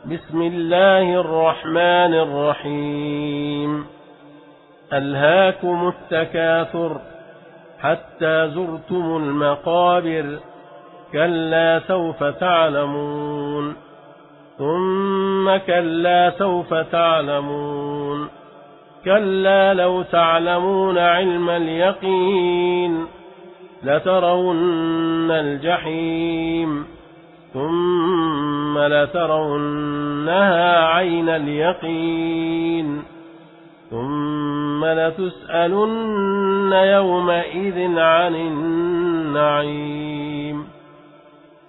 بسم الله الرحمن الرحيم ألهاكم التكاثر حتى زرتم المقابر كلا سوف تعلمون ثم كلا سوف تعلمون كلا لو تعلمون علم اليقين لترون الجحيم ثم لترونها عين اليقين ثم لتسألن يومئذ عن النعيم